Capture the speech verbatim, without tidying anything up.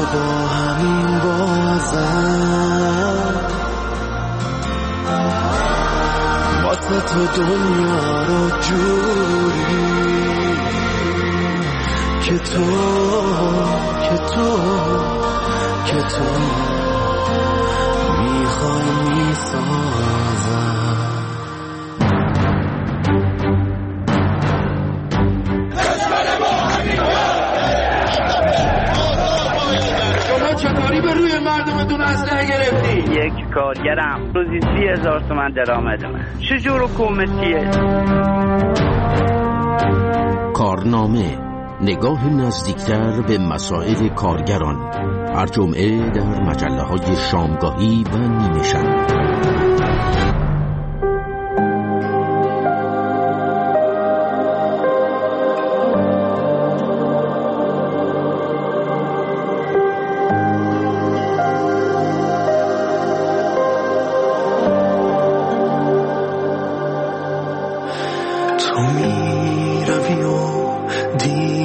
با همین بازم واسه تو دنیا رو جوری که تو که تو که تو میخوای میسازم. شما چطوری به روی مردمتون اسلحه گرفتی؟ یک کارگرم روزی سی هزار تومن درآمد من. چجور حکومتیه؟ کارنامه، نگاه نزدیکتر به مسائل کارگران، هر جمعه در مجله‌های شامگاهی و نیمه شب. تو می روی و دی